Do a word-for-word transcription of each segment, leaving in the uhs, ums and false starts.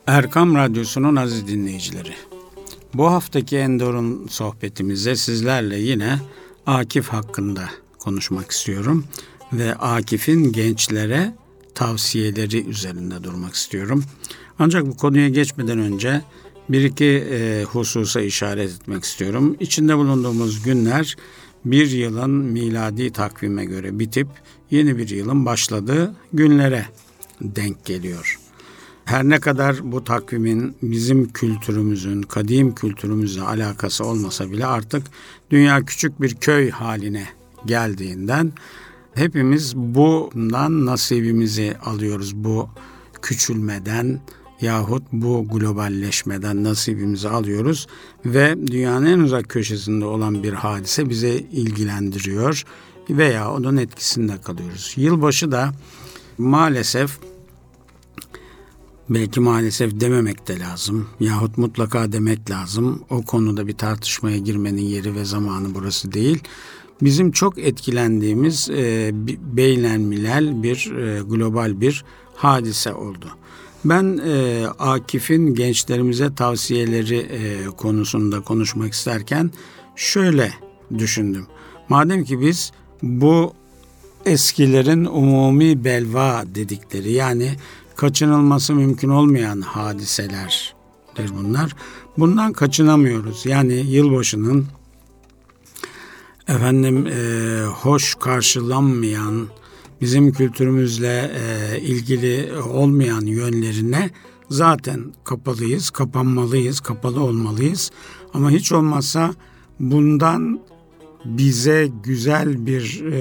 Erkam Radyosu'nun aziz dinleyicileri, bu haftaki Endor'un sohbetimize sizlerle yine Akif hakkında konuşmak istiyorum ve Akif'in gençlere tavsiyeleri üzerinde durmak istiyorum. Ancak bu konuya geçmeden önce bir iki e, hususa işaret etmek istiyorum. İçinde bulunduğumuz günler bir yılın miladi takvime göre bitip yeni bir yılın başladığı günlere denk geliyor. Her ne kadar bu takvimin bizim kültürümüzün, kadim kültürümüzle alakası olmasa bile artık dünya küçük bir köy haline geldiğinden hepimiz bundan nasibimizi alıyoruz. Bu küçülmeden yahut bu globalleşmeden nasibimizi alıyoruz ve dünyanın en uzak köşesinde olan bir hadise bize ilgilendiriyor veya onun etkisinde kalıyoruz. Yılbaşı da maalesef, belki maalesef dememek de lazım yahut mutlaka demek lazım. O konuda bir tartışmaya girmenin yeri ve zamanı burası değil. Bizim çok etkilendiğimiz e, beynelmilel bir e, global bir hadise oldu. Ben e, Akif'in gençlerimize tavsiyeleri e, konusunda konuşmak isterken şöyle düşündüm. Madem ki biz bu eskilerin umumi belva dedikleri, yani kaçınılması mümkün olmayan hadiselerdir bunlar. Bundan kaçınamıyoruz. Yani yılbaşının efendim e, hoş karşılanmayan, bizim kültürümüzle e, ilgili olmayan yönlerine zaten kapalıyız, kapanmalıyız, kapalı olmalıyız. Ama hiç olmazsa bundan bize güzel bir e,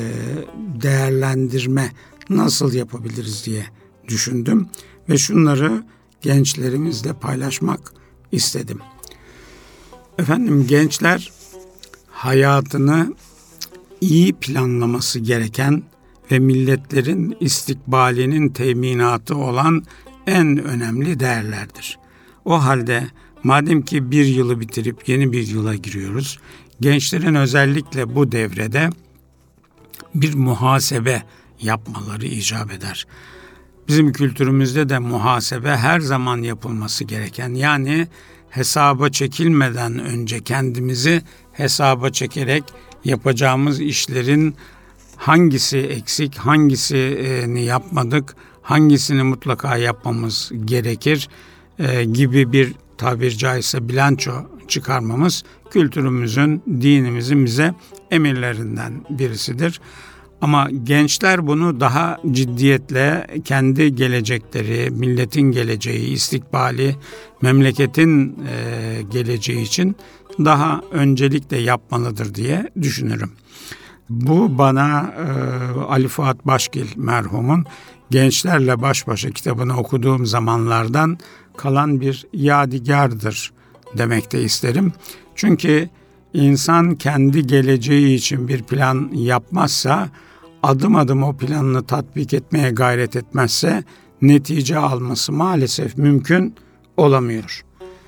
değerlendirme nasıl yapabiliriz diye düşündüm ve şunları gençlerimizle paylaşmak istedim. Efendim, gençler hayatını iyi planlaması gereken ve milletlerin istikbalinin teminatı olan en önemli değerlerdir. O halde madem ki bir yılı bitirip yeni bir yıla giriyoruz, gençlerin özellikle bu devrede bir muhasebe yapmaları icap eder. Bizim kültürümüzde de muhasebe her zaman yapılması gereken, yani hesaba çekilmeden önce kendimizi hesaba çekerek yapacağımız işlerin hangisi eksik, hangisini yapmadık, hangisini mutlaka yapmamız gerekir e, gibi bir tabir caizse bilanço çıkarmamız kültürümüzün, dinimizin bize emirlerinden birisidir. Ama gençler bunu daha ciddiyetle kendi gelecekleri, milletin geleceği, istikbali, memleketin e, geleceği için daha öncelikle yapmalıdır diye düşünürüm. Bu bana e, Ali Fuat Başgil merhumun Gençlerle Baş Başa kitabını okuduğum zamanlardan kalan bir yadigardır demek de isterim. Çünkü insan kendi geleceği için bir plan yapmazsa, adım adım o planını tatbik etmeye gayret etmezse netice alması maalesef mümkün olamıyor.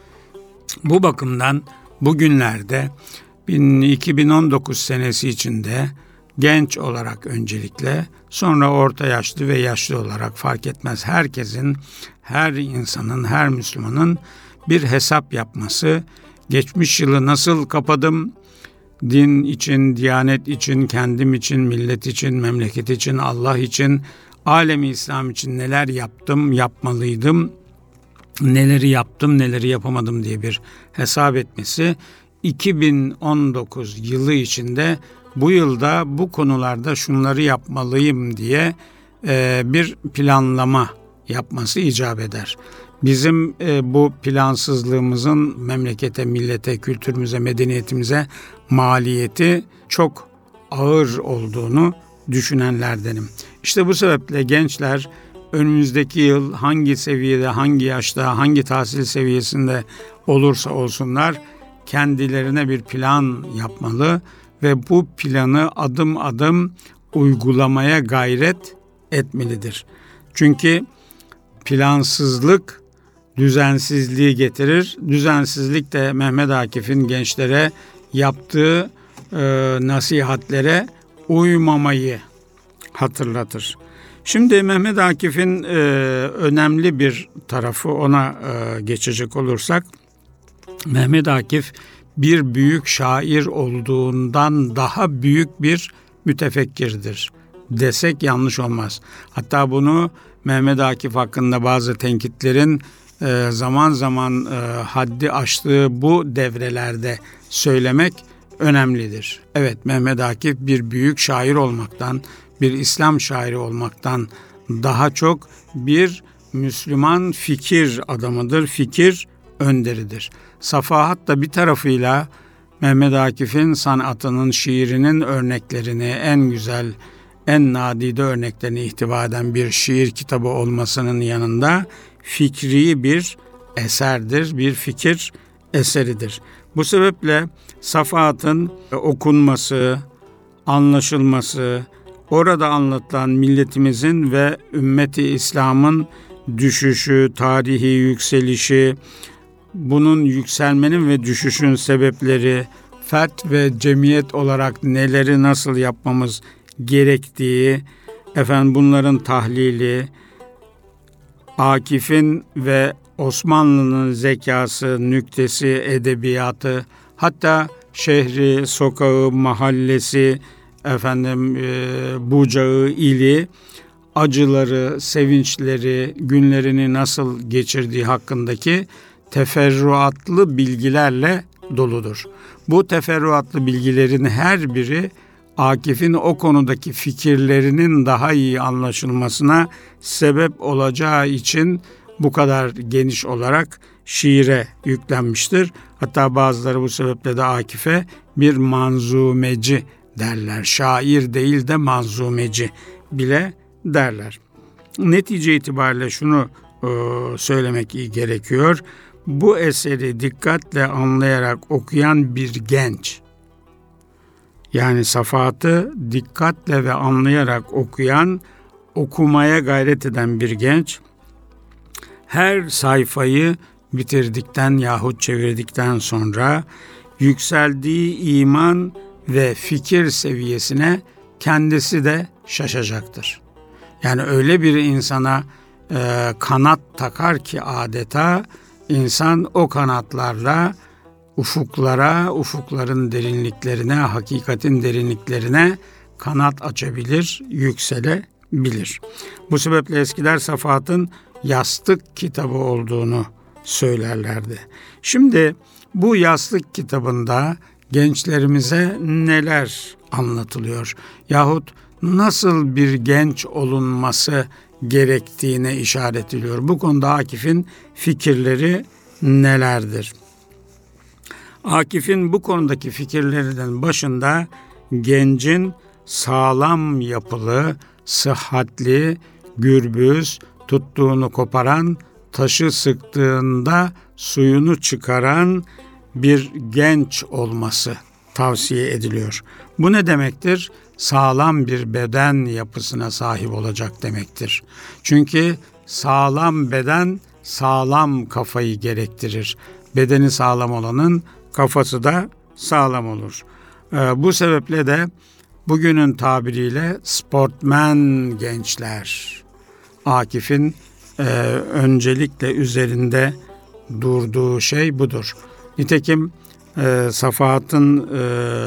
Bu bakımdan bugünlerde iki bin on dokuz senesi içinde genç olarak öncelikle, sonra orta yaşlı ve yaşlı olarak fark etmez, herkesin, her insanın, her Müslümanın bir hesap yapması, geçmiş yılı nasıl kapadım, din için, diyanet için, kendim için, millet için, memleket için, Allah için, alemi İslam için neler yaptım, yapmalıydım, neleri yaptım, neleri yapamadım diye bir hesap etmesi, iki bin on dokuz yılı içinde bu yılda bu konularda şunları yapmalıyım diye e, bir planlama yapması icap eder. Bizim e, bu plansızlığımızın memlekete, millete, kültürümüze, medeniyetimize maliyeti çok ağır olduğunu düşünenlerdenim. İşte bu sebeple gençler önümüzdeki yıl hangi seviyede, hangi yaşta, hangi tahsil seviyesinde olursa olsunlar kendilerine bir plan yapmalı ve bu planı adım adım uygulamaya gayret etmelidir. Çünkü plansızlık düzensizliği getirir. Düzensizlik de Mehmet Akif'in gençlere yaptığı e, nasihatlere uymamayı hatırlatır. Şimdi Mehmet Akif'in e, önemli bir tarafı, ona e, geçecek olursak, Mehmet Akif bir büyük şair olduğundan daha büyük bir mütefekkirdir desek yanlış olmaz. Hatta bunu Mehmet Akif hakkında bazı tenkitlerin e, zaman zaman e, haddi aştığı bu devrelerde söylemek önemlidir. Evet, Mehmet Akif bir büyük şair olmaktan, bir İslam şairi olmaktan daha çok bir Müslüman fikir adamıdır, fikir önderidir. Safahat da bir tarafıyla Mehmet Akif'in sanatının, şiirinin örneklerini, en güzel, en nadide örneklerini ihtiva eden bir şiir kitabı olmasının yanında fikri bir eserdir, bir fikir eseridir. Bu sebeple Safahat'ın okunması, anlaşılması, orada anlatılan milletimizin ve ümmeti İslam'ın düşüşü, tarihi yükselişi, bunun yükselmenin ve düşüşün sebepleri, fert ve cemiyet olarak neleri nasıl yapmamız gerektiği, efendim bunların tahlili, Akif'in ve Osmanlı'nın zekası, nüktesi, edebiyatı, hatta şehri, sokağı, mahallesi, efendim e, bucağı, ili, acıları, sevinçleri, günlerini nasıl geçirdiği hakkındaki teferruatlı bilgilerle doludur. Bu teferruatlı bilgilerin her biri Akif'in o konudaki fikirlerinin daha iyi anlaşılmasına sebep olacağı için bu kadar geniş olarak şiire yüklenmiştir. Hatta bazıları bu sebeple de Akif'e bir manzumeci derler. Şair değil de manzumeci bile derler. Netice itibariyle şunu e, söylemek iyi gerekiyor. Bu eseri dikkatle anlayarak okuyan bir genç, yani Safahat'ı dikkatle ve anlayarak okuyan, okumaya gayret eden bir genç, her sayfayı bitirdikten yahut çevirdikten sonra yükseldiği iman ve fikir seviyesine kendisi de şaşacaktır. Yani öyle bir insana e, kanat takar ki adeta insan o kanatlarla ufuklara, ufukların derinliklerine, hakikatin derinliklerine kanat açabilir, yükselebilir. Bu sebeple eskiler Safahat'ın yastık kitabı olduğunu söylerlerdi. Şimdi bu yastık kitabında gençlerimize neler anlatılıyor? Yahut nasıl bir genç olunması gerektiğine işaret ediliyor? Bu konuda Akif'in fikirleri nelerdir? Akif'in bu konudaki fikirlerinin başında gencin sağlam yapılı, sıhhatli, gürbüz, tuttuğunu koparan, taşı sıktığında suyunu çıkaran bir genç olması tavsiye ediliyor. Bu ne demektir? Sağlam bir beden yapısına sahip olacak demektir. Çünkü sağlam beden sağlam kafayı gerektirir. Bedeni sağlam olanın kafası da sağlam olur. Ee, bu sebeple de bugünün tabiriyle sportmen gençler. Akif'in e, öncelikle üzerinde durduğu şey budur. Nitekim e, Safahat'ın e,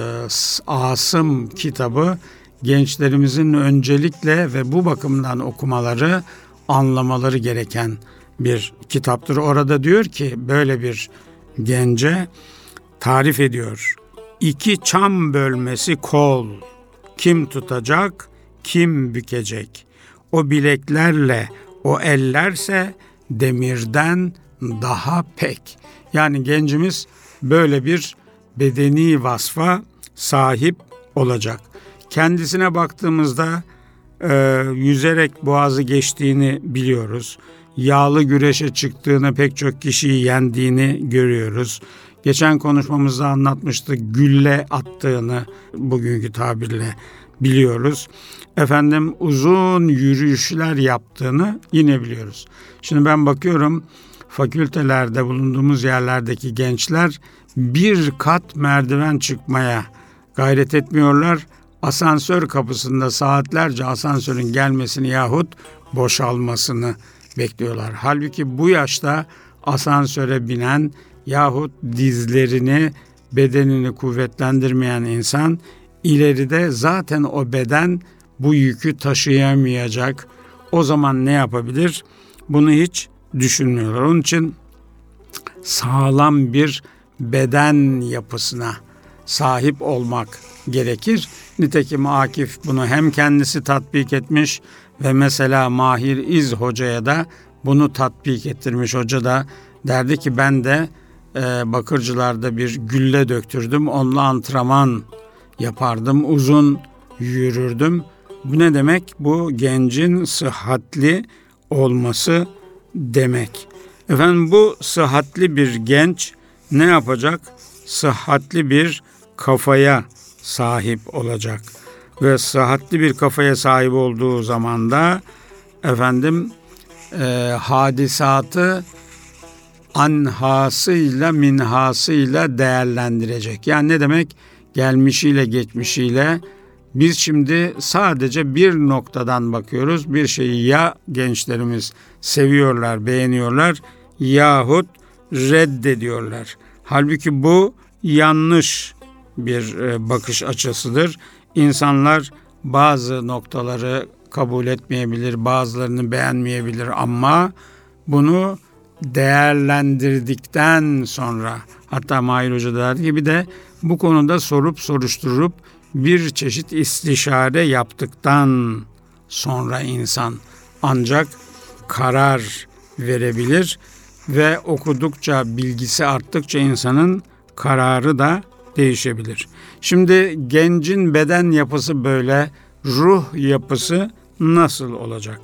Asım kitabı gençlerimizin öncelikle ve bu bakımdan okumaları, anlamaları gereken bir kitaptır. Orada diyor ki böyle bir gence tarif ediyor. İki çam bölmesi kol, kim tutacak, kim bükecek? O bileklerle, o ellerse demirden daha pek. Yani gencimiz böyle bir bedeni vasfa sahip olacak. Kendisine baktığımızda e, yüzerek boğazı geçtiğini biliyoruz. Yağlı güreşe çıktığını, pek çok kişiyi yendiğini görüyoruz. Geçen konuşmamızda anlatmıştık, gülle attığını bugünkü tabirle biliyoruz. Efendim uzun yürüyüşler yaptığını yine biliyoruz. Şimdi ben bakıyorum fakültelerde bulunduğumuz yerlerdeki gençler bir kat merdiven çıkmaya gayret etmiyorlar. asansör kapısında saatlerce asansörün gelmesini yahut boşalmasını bekliyorlar. Halbuki bu yaşta asansöre binen yahut dizlerini, bedenini kuvvetlendirmeyen insan ileride zaten o beden bu yükü taşıyamayacak. O zaman ne yapabilir? Bunu hiç düşünmüyorlar. Onun için sağlam bir beden yapısına sahip olmak gerekir. Nitekim Akif bunu hem kendisi tatbik etmiş ve mesela Mahir İz Hoca'ya da bunu tatbik ettirmiş. Hoca da derdi ki ben de e, Bakırcılar'da bir gülle döktürdüm. Onunla antrenman yapardım. Uzun yürürdüm. Bu ne demek? Bu gencin sıhhatli olması demek. Efendim bu sıhhatli bir genç ne yapacak? Sıhhatli bir kafaya sahip olacak. Ve sıhhatli bir kafaya sahip olduğu zaman da efendim e, hadisatı anhasıyla minhasıyla değerlendirecek. Yani ne demek? Gelmişiyle geçmişiyle biz şimdi sadece bir noktadan bakıyoruz. Bir şeyi ya gençlerimiz seviyorlar, beğeniyorlar yahut reddediyorlar. Halbuki bu yanlış bir bakış açısıdır. İnsanlar bazı noktaları kabul etmeyebilir, bazılarını beğenmeyebilir ama bunu değerlendirdikten sonra, hatta Mahir Hoca derdi gibi de bu konuda sorup soruşturup bir çeşit istişare yaptıktan sonra insan ancak karar verebilir ve okudukça, bilgisi arttıkça insanın kararı da değişebilir. Şimdi gencin beden yapısı böyle, ruh yapısı nasıl olacak?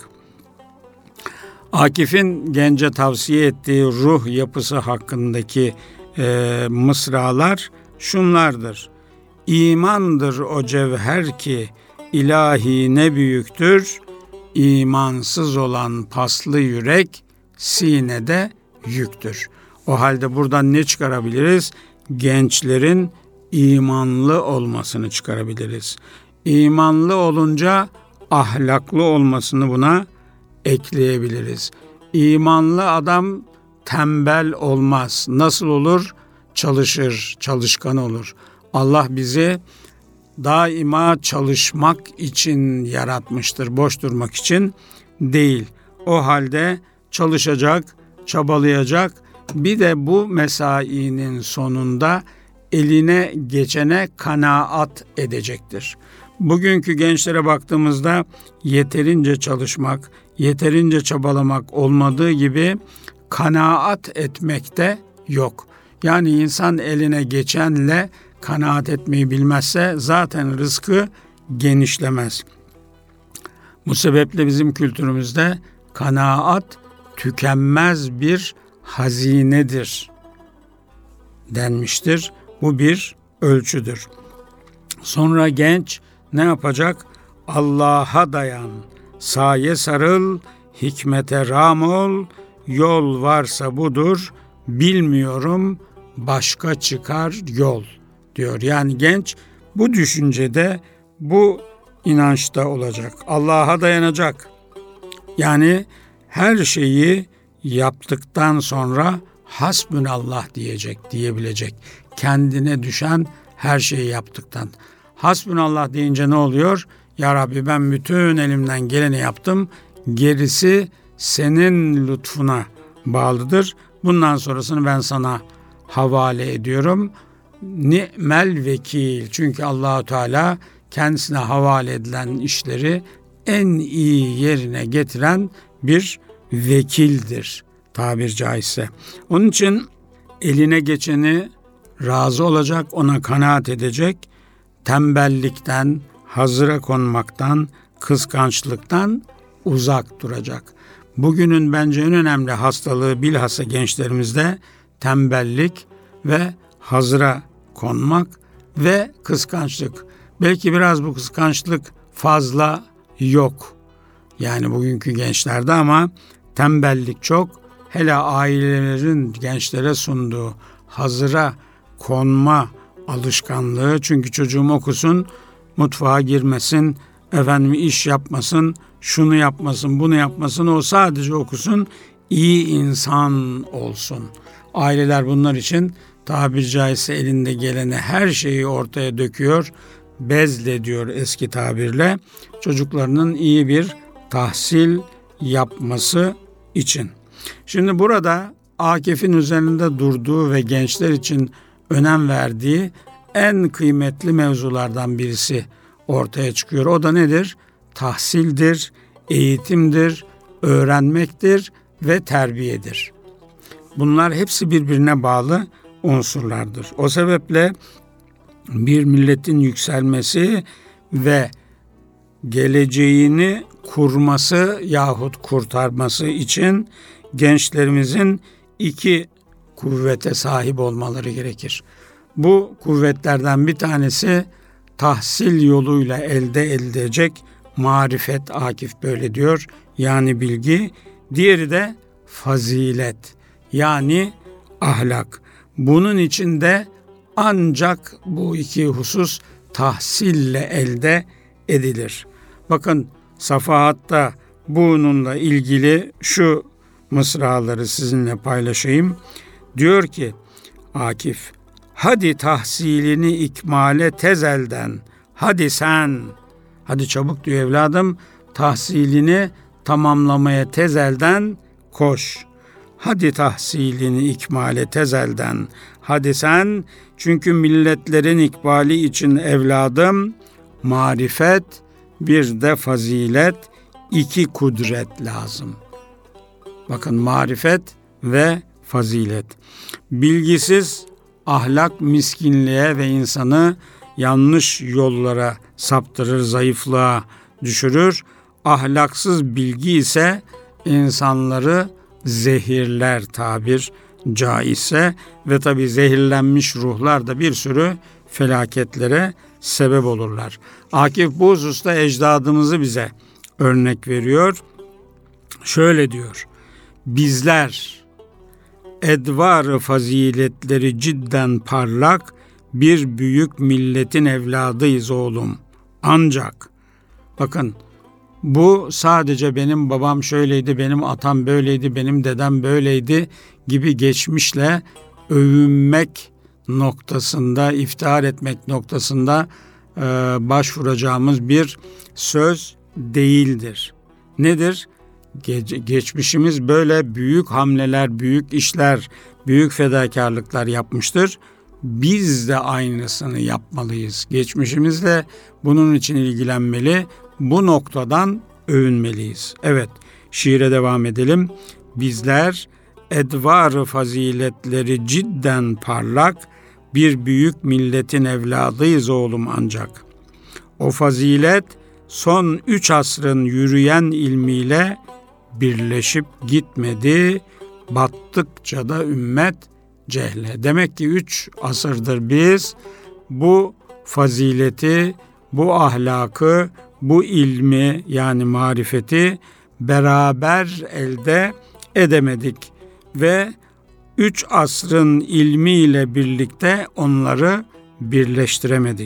Akif'in gence tavsiye ettiği ruh yapısı hakkındaki e, mısralar şunlardır. İmandır o cevher ki ilahi ne büyüktür, imansız olan paslı yürek sinede yüktür. O halde buradan ne çıkarabiliriz? Gençlerin imanlı olmasını çıkarabiliriz. İmanlı olunca ahlaklı olmasını buna ekleyebiliriz. İmanlı adam tembel olmaz. Nasıl olur? Çalışır, çalışkan olur. Allah bizi daima çalışmak için yaratmıştır, boş durmak için değil. O halde çalışacak, çabalayacak. Bir de bu mesainin sonunda eline geçene kanaat edecektir. Bugünkü gençlere baktığımızda yeterince çalışmak, yeterince çabalamak olmadığı gibi kanaat etmek de yok. Yani insan eline geçenle kanaat etmeyi bilmezse zaten rızkı genişlemez. Bu sebeple bizim kültürümüzde kanaat tükenmez bir hazinedir denmiştir. Bu bir ölçüdür. Sonra genç ne yapacak? Allah'a dayan, saye sarıl, hikmete ram ol, yol varsa budur, bilmiyorum başka çıkar yol diyor. Yani genç bu düşüncede, bu inançta olacak. Allah'a dayanacak. Yani her şeyi yaptıktan sonra hasbünallah diyecek, diyebilecek. Kendine düşen her şeyi yaptıktan. Hasbünallah deyince ne oluyor? Ya Rabbi ben bütün elimden geleni yaptım. Gerisi senin lütfuna bağlıdır. Bundan sonrasını ben sana havale ediyorum. Ni'mel vekil. Çünkü Allah-u Teala kendisine havale edilen işleri en iyi yerine getiren bir vekildir tabir caizse. Onun için eline geçeni razı olacak, ona kanaat edecek, tembellikten, hazıra konmaktan, kıskançlıktan uzak duracak. Bugünün bence en önemli hastalığı bilhassa gençlerimizde tembellik ve hazıra konmak ve kıskançlık. Belki biraz bu kıskançlık fazla yok. Yani bugünkü gençlerde ama tembellik çok. Hele ailelerin gençlere sunduğu hazıra konma alışkanlığı. Çünkü çocuğum okusun, mutfağa girmesin, efendim iş yapmasın, şunu yapmasın, bunu yapmasın, o sadece okusun, iyi insan olsun. Aileler bunlar için tabiri caizse elinde gelene her şeyi ortaya döküyor, bezle diyor eski tabirle, çocuklarının iyi bir tahsil yapması için. Şimdi burada Akif'in üzerinde durduğu ve gençler için önem verdiği en kıymetli mevzulardan birisi ortaya çıkıyor. O da nedir? Tahsildir, eğitimdir, öğrenmektir ve terbiyedir. Bunlar hepsi birbirine bağlı unsurlardır. O sebeple bir milletin yükselmesi ve geleceğini kurması yahut kurtarması için gençlerimizin iki kuvvete sahip olmaları gerekir. Bu kuvvetlerden bir tanesi tahsil yoluyla elde edilecek marifet, Akif böyle diyor, yani bilgi. Diğeri de fazilet, yani ahlak. Bunun için de ancak bu iki husus tahsille elde edilir. Bakın Safahat'ta bununla ilgili şu mısraları sizinle paylaşayım. Diyor ki Akif, hadi tahsilini ikmale tezelden, hadi sen, hadi çabuk diyor evladım, tahsilini tamamlamaya tezelden koş. Hadi tahsilini ikmale tezelden, hadi sen, çünkü milletlerin ikbali için evladım, marifet, bir de fazilet, iki kudret lazım. Bakın, marifet ve fazilet. Bilgisiz ahlak miskinliğe ve insanı yanlış yollara saptırır, zayıflığa düşürür. Ahlaksız bilgi ise insanları zehirler tabir caizse, ve tabii zehirlenmiş ruhlar da bir sürü felaketlere sebep olurlar. Akif bu hususta ecdadımızı bize örnek veriyor. Şöyle diyor: bizler edvar-ı faziletleri cidden parlak bir büyük milletin evladıyız oğlum. Ancak bakın, bu sadece benim babam şöyleydi, benim atam böyleydi, benim dedem böyleydi gibi geçmişle övünmek noktasında, iftihar etmek noktasında e, başvuracağımız bir söz değildir. Nedir? Ge- geçmişimiz böyle büyük hamleler, büyük işler, büyük fedakarlıklar yapmıştır. Biz de aynısını yapmalıyız. Geçmişimizle bunun için ilgilenmeli, bu noktadan övünmeliyiz. Evet, şiire devam edelim. Bizler edvar-ı faziletleri cidden parlak bir büyük milletin evladıyız oğlum ancak. O fazilet son üç asrın yürüyen ilmiyle birleşip gitmedi, battıkça da ümmet cehle. Demek ki üç asırdır biz bu fazileti, bu ahlakı, bu ilmi, yani marifeti beraber elde edemedik ve üç asrın ilmiyle birlikte onları birleştiremedik.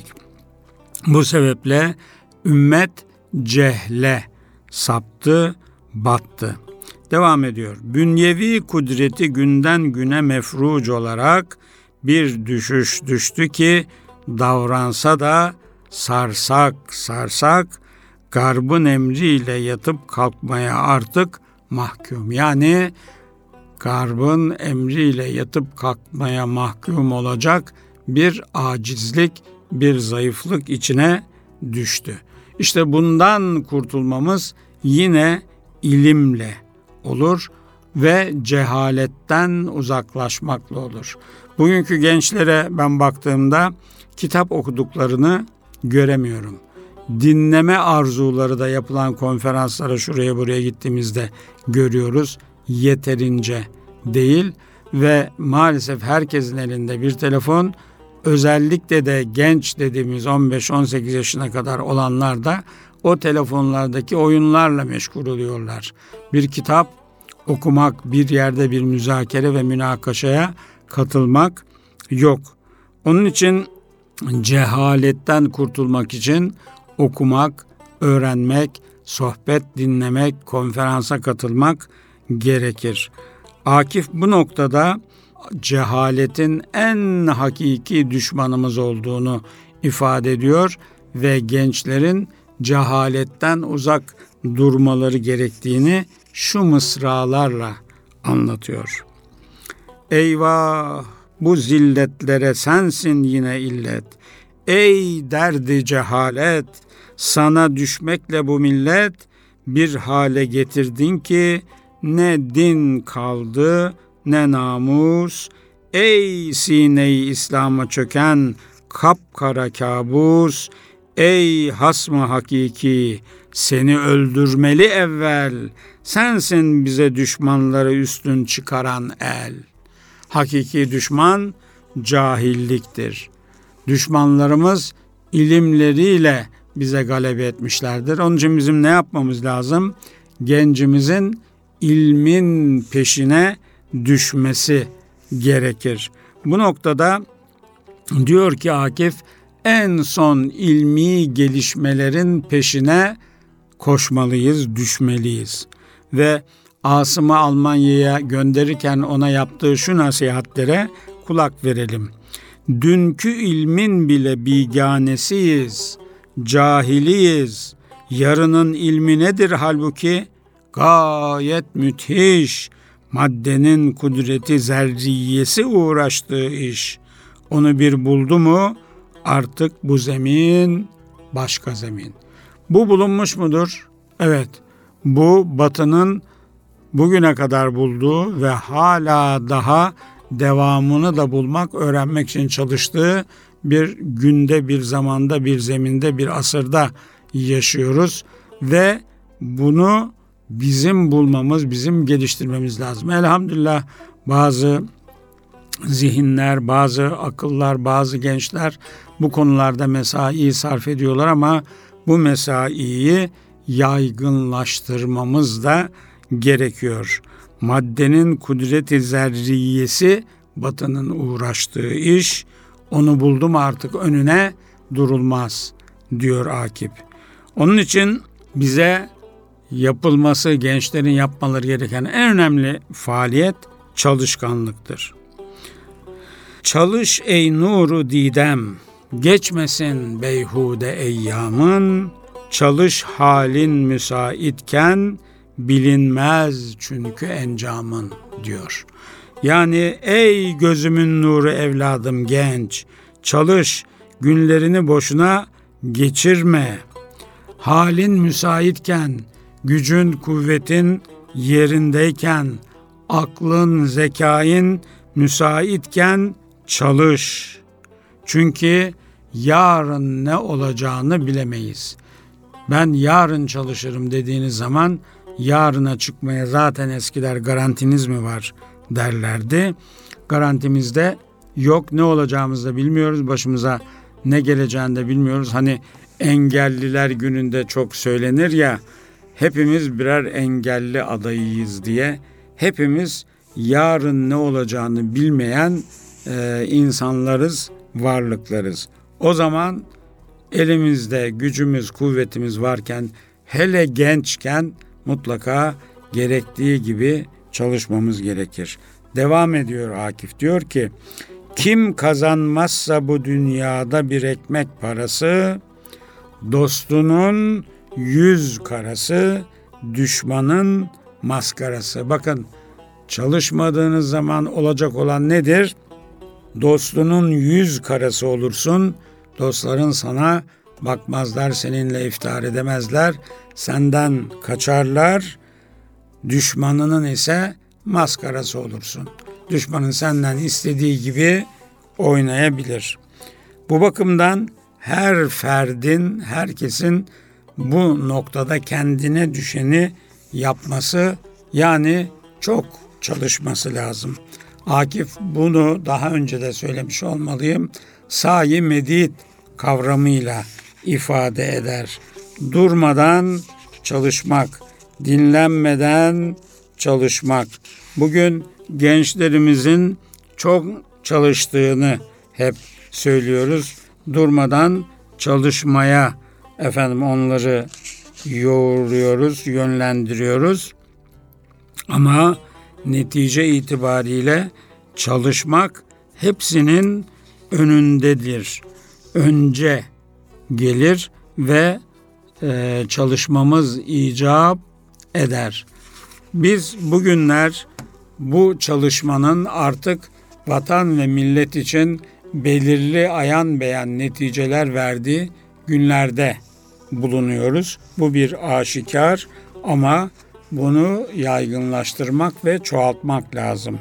Bu sebeple ümmet cehle saptı, battı. Devam ediyor. Bünyevi kudreti günden güne mefruc olarak bir düşüş düştü ki davransa da sarsak sarsak garbın emriyle yatıp kalkmaya artık mahkum. Yani garbın emriyle yatıp kalkmaya mahkum olacak bir acizlik, bir zayıflık içine düştü. İşte bundan kurtulmamız yine ilimle olur ve cehaletten uzaklaşmakla olur. Bugünkü gençlere ben baktığımda kitap okuduklarını göremiyorum. Dinleme arzuları da yapılan konferanslara, şuraya buraya gittiğimizde görüyoruz. Yeterince değil ve maalesef herkesin elinde bir telefon. Özellikle de genç dediğimiz on beş on sekiz yaşına kadar olanlar da o telefonlardaki oyunlarla meşgul oluyorlar. Bir kitap okumak, bir yerde bir müzakere ve münakaşaya katılmak yok. Onun için cehaletten kurtulmak için okumak, öğrenmek, sohbet dinlemek, konferansa katılmak gerekir. Akif bu noktada cehaletin en hakiki düşmanımız olduğunu ifade ediyor ve gençlerin cehaletten uzak durmaları gerektiğini şu mısralarla anlatıyor. Eyvah, bu zilletlere sensin yine illet. Ey derdi cehalet, sana düşmekle bu millet bir hale getirdin ki ne din kaldı ne namus. Ey sine-i İslam'a çöken kapkara kabus. Ey hasmı hakiki, seni öldürmeli evvel. Sensin bize düşmanları üstün çıkaran el. Hakiki düşman cahilliktir. Düşmanlarımız ilimleriyle bize galebe etmişlerdir. Onun için bizim ne yapmamız lazım? Gencimizin ilmin peşine düşmesi gerekir. Bu noktada diyor ki Akif, en son ilmi gelişmelerin peşine koşmalıyız, düşmeliyiz. Ve Asım'ı Almanya'ya gönderirken ona yaptığı şu nasihatlere kulak verelim. Dünkü ilmin bile biganesiyiz, cahiliyiz. Yarının ilmi nedir halbuki? Gayet müthiş. Maddenin kudreti zerriyesi uğraştığı iş. Onu bir buldu mu artık bu zemin başka zemin. Bu bulunmuş mudur? Evet. Bu Batı'nın bugüne kadar bulduğu ve hala daha devamını da bulmak, öğrenmek için çalıştığı bir günde, bir zamanda, bir zeminde, bir asırda yaşıyoruz ve bunu bizim bulmamız, bizim geliştirmemiz lazım. Elhamdülillah bazı zihinler, bazı akıllar, bazı gençler bu konularda mesai sarf ediyorlar ama bu mesaiyi yaygınlaştırmamız da gerekiyor. Maddenin kudreti zerriyesi Batı'nın uğraştığı iş, onu buldu mu artık önüne durulmaz diyor Akif. Onun için bize yapılması, gençlerin yapmaları gereken en önemli faaliyet çalışkanlıktır. Çalış ey nuru didem, geçmesin beyhude eyyamın, çalış halin müsaitken, bilinmez çünkü encamın diyor. Yani ey gözümün nuru evladım genç, çalış, günlerini boşuna geçirme. Halin müsaitken, gücün, kuvvetin yerindeyken, aklın, zekain müsaitken çalış. Çünkü yarın ne olacağını bilemeyiz. Ben yarın çalışırım dediğiniz zaman yarına çıkmaya zaten eskiler garantiniz mi var derlerdi. Garantimizde yok, ne olacağımızı da bilmiyoruz, başımıza ne geleceğini de bilmiyoruz. Hani engelliler gününde çok söylenir ya, hepimiz birer engelli adayıyız diye. Hepimiz yarın ne olacağını bilmeyen e, insanlarız, varlıklarız. O zaman elimizde gücümüz, kuvvetimiz varken, hele gençken mutlaka gerektiği gibi çalışmamız gerekir. Devam ediyor Akif, diyor ki, kim kazanmazsa bu dünyada bir ekmek parası, dostunun yüz karası, düşmanın maskarası. Bakın, çalışmadığınız zaman olacak olan nedir? Dostunun yüz karası olursun, dostların sana bakmazlar, seninle iftihar edemezler, senden kaçarlar, düşmanının ise maskarası olursun. Düşmanın senden istediği gibi oynayabilir. Bu bakımdan her ferdin, herkesin bu noktada kendine düşeni yapması, yani çok çalışması lazım. Akif bunu daha önce de söylemiş olmalıyım. Sayi medid kavramıyla ifade eder. Durmadan çalışmak, dinlenmeden çalışmak. Bugün gençlerimizin çok çalıştığını hep söylüyoruz. durmadan çalışmaya efendim onları yoğuruyoruz, yönlendiriyoruz. Ama netice itibariyle çalışmak hepsinin önündedir. Önce gelir ve e, çalışmamız icap eder. Biz bugünler bu çalışmanın artık vatan ve millet için belirli ayan beyan neticeler verdiği günlerde bulunuyoruz. Bu bir aşikar ama bunu yaygınlaştırmak ve çoğaltmak lazım.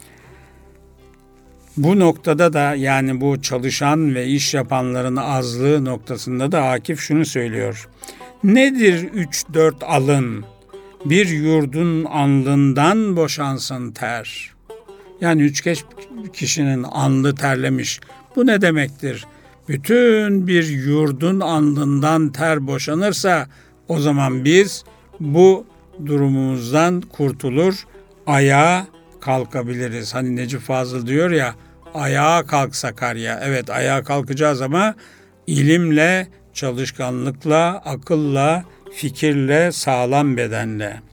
Bu noktada da yani bu çalışan ve iş yapanların azlığı noktasında da Akif şunu söylüyor. Nedir üç dört alın, bir yurdun alnından boşansın ter. Yani üç beş kişinin alnı terlemiş. Bu ne demektir? Bütün bir yurdun alnından ter boşanırsa o zaman biz bu durumumuzdan kurtulur, ayağa kalkabiliriz. Hani Necip Fazıl diyor ya, ayağa kalk Sakarya. Evet, ayağa kalkacağız ama ilimle, çalışkanlıkla, akılla, fikirle, sağlam bedenle.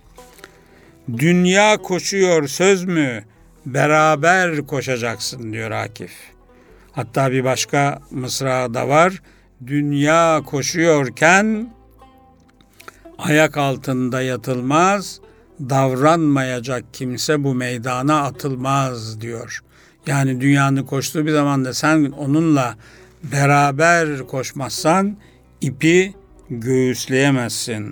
Dünya koşuyor söz mü? Beraber koşacaksın diyor Akif. Hatta bir başka mısra da var. Dünya koşuyorken ayak altında yatılmaz, davranmayacak kimse bu meydana atılmaz diyor. Yani dünyanın koştuğu bir zamanda sen onunla beraber koşmazsan ipi göğüsleyemezsin.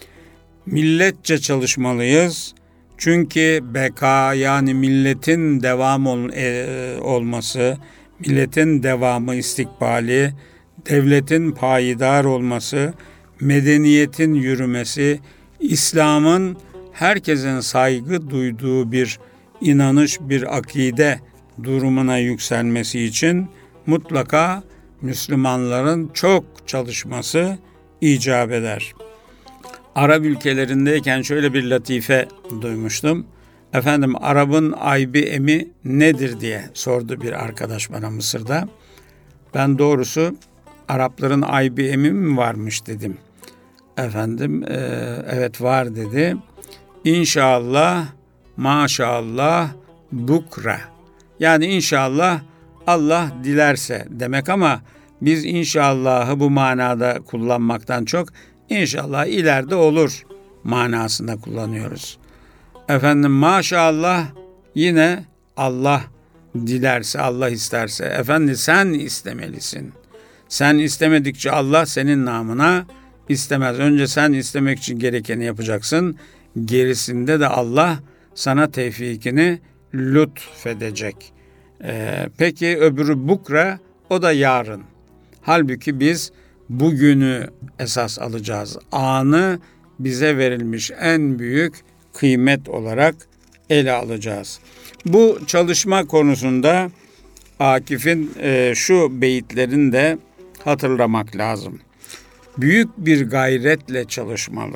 Milletçe çalışmalıyız. Çünkü beka yani milletin devam ol, e, olması, milletin devamı istikbali, devletin payidar olması, medeniyetin yürümesi, İslam'ın herkesin saygı duyduğu bir inanış, bir akide durumuna yükselmesi için mutlaka Müslümanların çok çalışması icap eder. Arap ülkelerindeyken şöyle bir latife duymuştum. Efendim Arap'ın aybi emi nedir diye sordu bir arkadaş bana Mısır'da. Ben doğrusu Arapların aybi emi mi varmış dedim. Efendim e, evet var dedi. İnşallah, maşallah, bukra. Yani inşallah Allah dilerse demek ama biz inşallahı bu manada kullanmaktan çok inşallah ileride olur manasında kullanıyoruz. Efendim maşallah yine Allah dilerse, Allah isterse. Efendim sen istemelisin. Sen istemedikçe Allah senin namına istemez. Önce sen istemek için gerekeni yapacaksın. Gerisinde de Allah sana tevfikini lütfedecek. Ee, peki öbürü bukra, o da yarın. Halbuki biz bugünü esas alacağız. Anı bize verilmiş en büyük kıymet olarak ele alacağız. Bu çalışma konusunda Akif'in e, şu beyitlerini de hatırlamak lazım. Büyük bir gayretle çalışmalı.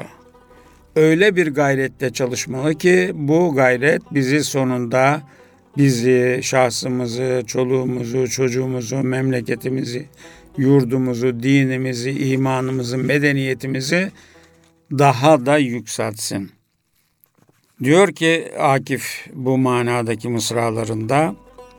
Öyle bir gayretle çalışmalı ki bu gayret bizi sonunda bizi, şahsımızı, çoluğumuzu, çocuğumuzu, memleketimizi, yurdumuzu, dinimizi, imanımızı, medeniyetimizi daha da yükseltsin. Diyor ki Akif bu manadaki mısralarında,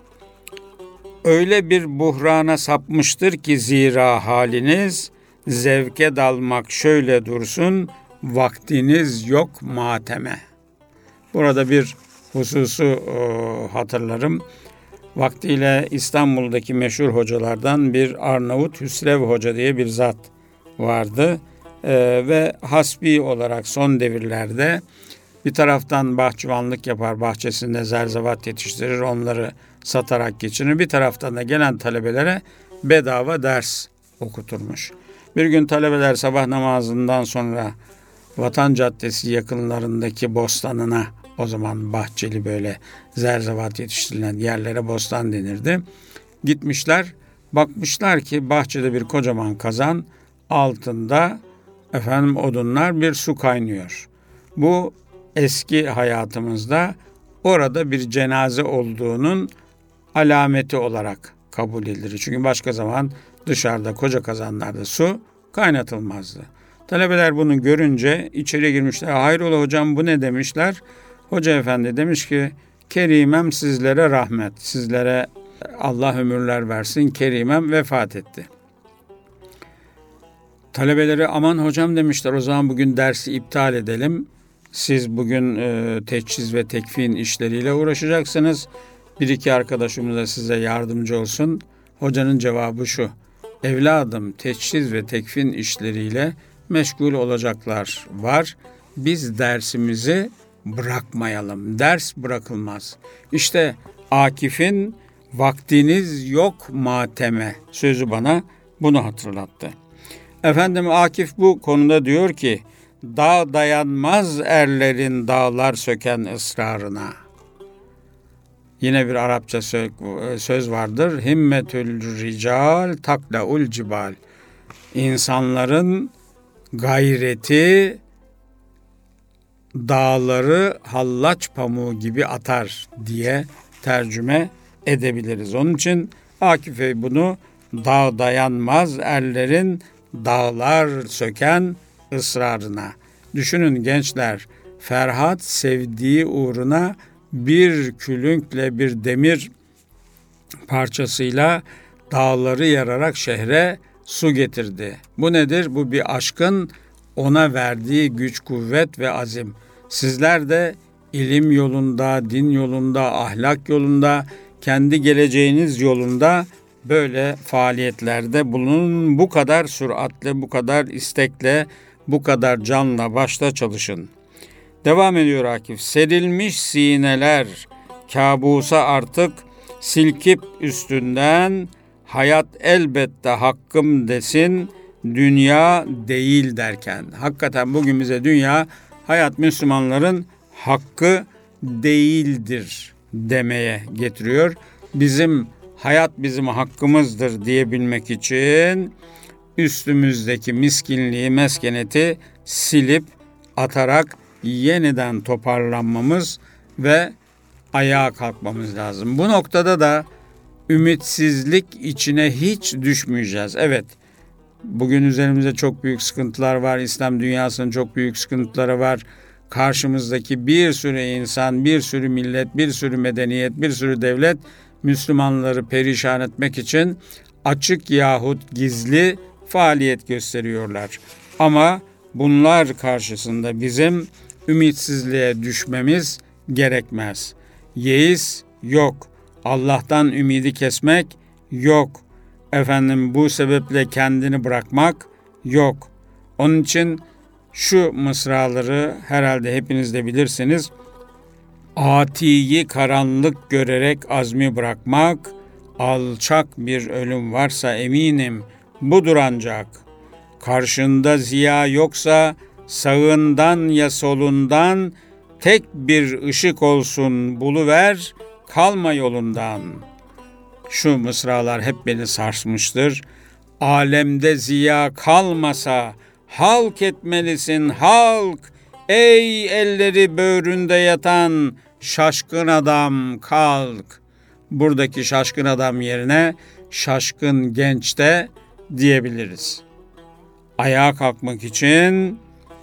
öyle bir buhrana sapmıştır ki zira haliniz, zevke dalmak şöyle dursun, vaktiniz yok mateme. Burada bir hususu e, hatırlarım. Vaktiyle İstanbul'daki meşhur hocalardan bir Arnavut Hüsrev Hoca diye bir zat vardı. E, ve hasbi olarak son devirlerde bir taraftan bahçıvanlık yapar, bahçesinde zerzevat yetiştirir, onları satarak geçinir. Bir taraftan da gelen talebelere bedava ders okuturmuş. Bir gün talebeler sabah namazından sonra Vatan Caddesi yakınlarındaki bostanına, o zaman bahçeli böyle zerzevat yetiştirilen yerlere bostan denirdi. Gitmişler, bakmışlar ki bahçede bir kocaman kazan, altında efendim odunlar, bir su kaynıyor. Bu eski hayatımızda orada bir cenaze olduğunun alameti olarak kabul edilir. Çünkü başka zaman dışarıda koca kazanlarda su kaynatılmazdı. Talebeler bunu görünce içeri girmişler. Hayrola hocam bu ne demişler? Hoca efendi demiş ki Kerimem sizlere rahmet, sizlere Allah ömürler versin, Kerimem vefat etti. Talebeleri aman hocam demişler, o zaman bugün dersi iptal edelim. Siz bugün e, teçhiz ve tekfin işleriyle uğraşacaksınız. Bir iki arkadaşımız da size yardımcı olsun. Hocanın cevabı şu: evladım, teçhiz ve tekfin işleriyle meşgul olacaklar var. Biz dersimizi bırakmayalım. Ders bırakılmaz. İşte Akif'in vaktiniz yok mateme sözü bana bunu hatırlattı. Efendim Akif bu konuda diyor ki, dağ dayanmaz erlerin dağlar söken ısrarına. Yine bir Arapça söz vardır. Himmetül rical taklaul cibal. İnsanların gayreti dağları hallaç pamuğu gibi atar diye tercüme edebiliriz. Onun için Akif Bey bunu dağ dayanmaz erlerin dağlar söken ısrarına. Düşünün gençler, Ferhat sevdiği uğruna bir külünkle bir demir parçasıyla dağları yararak şehre su getirdi. Bu nedir? Bu bir aşkın ona verdiği güç, kuvvet ve azim. Sizler de ilim yolunda, din yolunda, ahlak yolunda, kendi geleceğiniz yolunda böyle faaliyetlerde bulunun. Bu kadar süratle, bu kadar istekle, bu kadar canla başla çalışın. Devam ediyor Akif. Serilmiş sineler kabusa artık silkip üstünden, hayat elbette hakkım desin, dünya değil derken. Hakikaten bugün bize dünya, hayat Müslümanların hakkı değildir demeye getiriyor. Bizim hayat bizim hakkımızdır diyebilmek için üstümüzdeki miskinliği, meskeneti silip atarak yeniden toparlanmamız ve ayağa kalkmamız lazım. Bu noktada da ümitsizlik içine hiç düşmeyeceğiz. Evet, bugün üzerimizde çok büyük sıkıntılar var. İslam dünyasının çok büyük sıkıntıları var. Karşımızdaki bir sürü insan, bir sürü millet, bir sürü medeniyet, bir sürü devlet Müslümanları perişan etmek için açık yahut gizli faaliyet gösteriyorlar. Ama bunlar karşısında bizim ümitsizliğe düşmemiz gerekmez. Yeis yok. Allah'tan ümidi kesmek yok. Efendim bu sebeple kendini bırakmak yok. Onun için şu mısraları herhalde hepiniz de bilirsiniz. Atiyi karanlık görerek azmi bırakmak, alçak bir ölüm varsa eminim budur ancak. Karşında ziya yoksa sağından ya solundan, tek bir ışık olsun buluver, kalma yolundan. Şu mısralar hep beni sarsmıştır. Alemde ziya kalmasa halk etmelisin halk. Ey elleri böğründe yatan şaşkın adam kalk. Buradaki şaşkın adam yerine şaşkın genç de diyebiliriz. Ayağa kalkmak için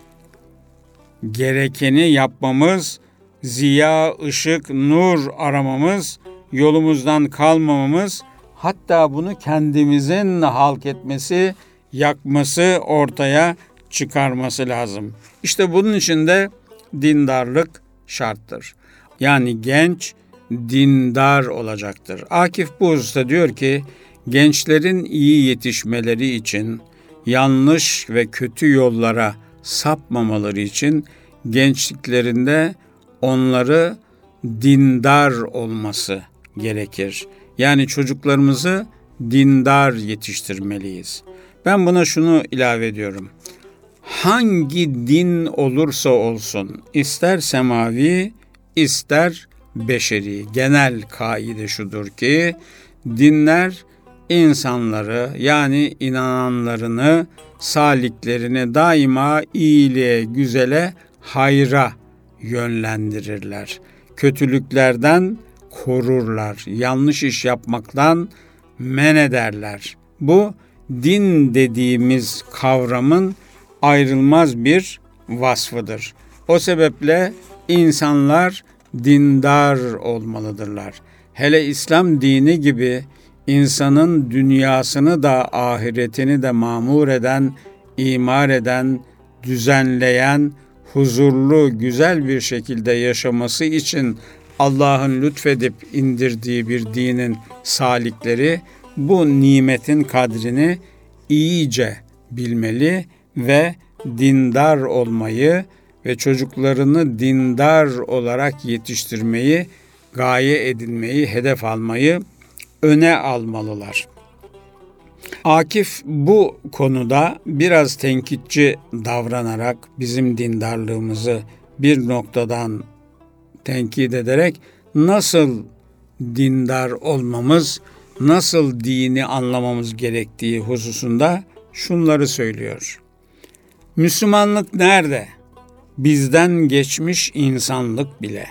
gerekeni yapmamız, ziya, ışık, nur aramamız, yolumuzdan kalmamamız, hatta bunu kendimizin halk etmesi, yakması, ortaya çıkarması lazım. İşte bunun için de dindarlık şarttır. Yani genç dindar olacaktır. Akif bu hususta diyor ki, gençlerin iyi yetişmeleri için, yanlış ve kötü yollara sapmamaları için gençliklerinde onları dindar olması gerekir. Yani çocuklarımızı dindar yetiştirmeliyiz. Ben buna şunu ilave ediyorum. Hangi din olursa olsun, ister semavi, ister beşeri, genel kaide şudur ki, dinler insanları, yani inananlarını, saliklerini daima iyiliğe, güzele, hayra yönlendirirler. Kötülüklerden korurlar, yanlış iş yapmaktan men ederler. Bu din dediğimiz kavramın ayrılmaz bir vasfıdır. O sebeple insanlar dindar olmalıdırlar. Hele İslam dini gibi insanın dünyasını da ahiretini de mamur eden, imar eden, düzenleyen, huzurlu, güzel bir şekilde yaşaması için Allah'ın lütfedip indirdiği bir dinin salikleri bu nimetin kadrini iyice bilmeli ve dindar olmayı ve çocuklarını dindar olarak yetiştirmeyi, gaye edinmeyi, hedef almayı öne almalılar. Akif bu konuda biraz tenkitçi davranarak bizim dindarlığımızı bir noktadan tenkit ederek nasıl dindar olmamız, nasıl dini anlamamız gerektiği hususunda şunları söylüyor. Müslümanlık nerede? Bizden geçmiş insanlık bile.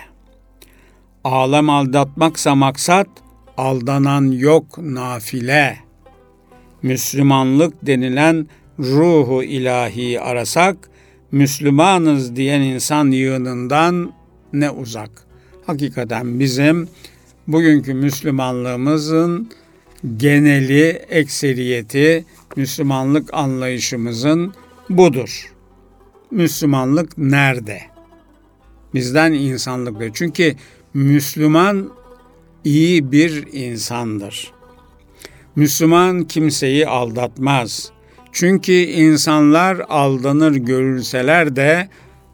Alem aldatmaksa maksat, aldanan yok nafile. Müslümanlık denilen ruhu ilahi arasak, Müslümanız diyen insan yığınından ne uzak. Hakikaten bizim bugünkü Müslümanlığımızın geneli, ekseriyeti, Müslümanlık anlayışımızın budur. Müslümanlık nerede? Bizden insanlık. Çünkü Müslüman iyi bir insandır. Müslüman kimseyi aldatmaz. Çünkü insanlar aldanır görülseler de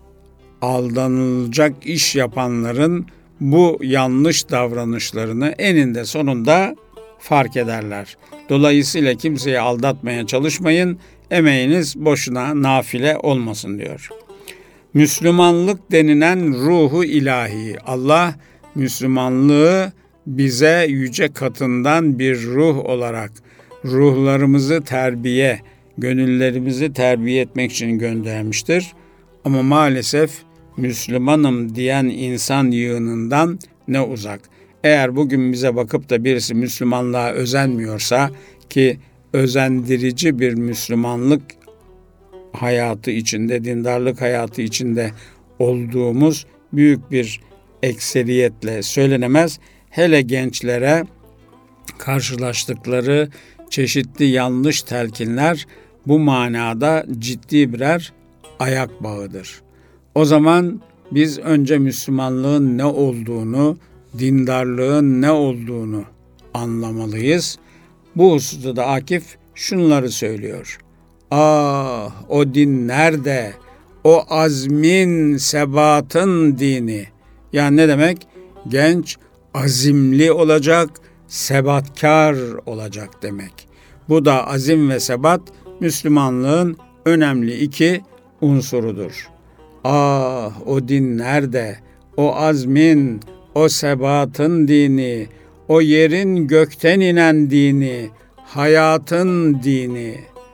aldanılacak iş yapanların bu yanlış davranışlarını eninde sonunda fark ederler. Dolayısıyla kimseyi aldatmaya çalışmayın, emeğiniz boşuna nafile olmasın diyor. Müslümanlık denilen ruhu ilahi, Allah Müslümanlığı bize yüce katından bir ruh olarak ruhlarımızı terbiye, gönüllerimizi terbiye etmek için göndermiştir. Ama maalesef Müslümanım diyen insan yığınından ne uzak. Eğer bugün bize bakıp da birisi Müslümanlığa özenmiyorsa, ki özendirici bir Müslümanlık hayatı içinde, dindarlık hayatı içinde olduğumuz büyük bir ekseriyetle söylenemez. Hele gençlere karşılaştıkları çeşitli yanlış telkinler bu manada ciddi birer ayak bağıdır. O zaman biz önce Müslümanlığın ne olduğunu, dindarlığın ne olduğunu anlamalıyız. Bu hususta da Akif şunları söylüyor. Ah, o din nerede? O azmin, sebatın dini. Yani ne demek? Genç azimli olacak, sebatkar olacak demek. Bu da azim ve sebat Müslümanlığın önemli iki unsurudur. Ah, o din nerede? O azmin, o sebatın dini, o yerin gökten inen dini, hayatın dini.